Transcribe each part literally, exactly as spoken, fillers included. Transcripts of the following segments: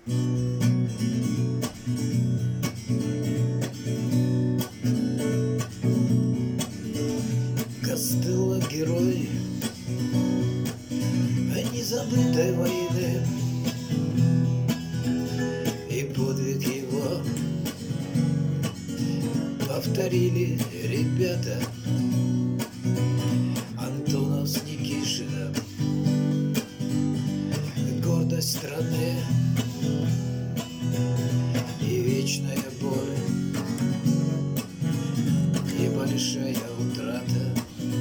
Костыло — герой незабытой войны, и подвиг его повторили ребята Антонов с Никишиным. Гордость страны и вечная боль, небольшая утрата,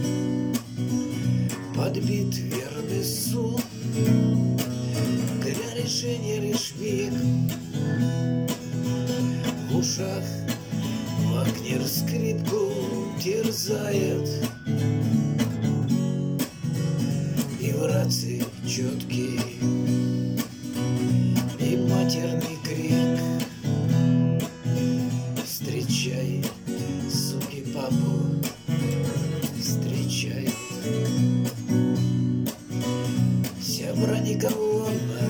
подбит верный суд. Для решения лишь миг. В ушах Вагнер скрипку терзает, и в рации четкий и матерный крик: встречай, суки, папу, встречай. Вся бронеколонна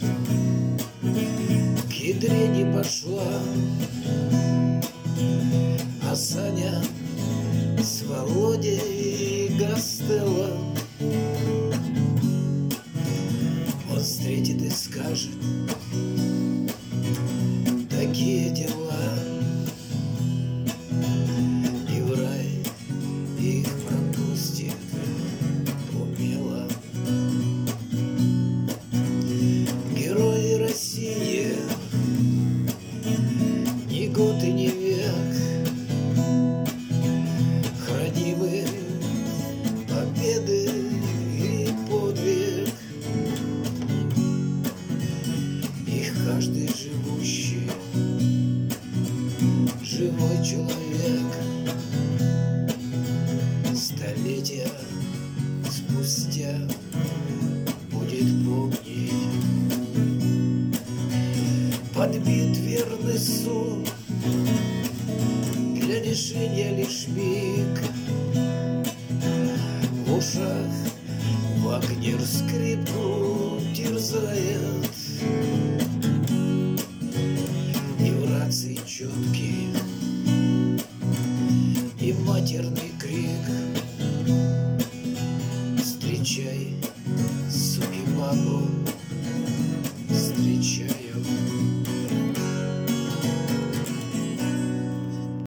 к ядре не пошла, а Саня с Володей и Гастелло он встретит и скажет: такие дела, и в рай их пропустит умело. Герои России ни год и ни век, хранимы победы и подвиг. Их каждый живущий живой человек столетия спустя будет помнить. Подбит верный суд, для решения лишь миг. В ушах Вагнер скрипку терзает, и в рации четкий и матерный крик: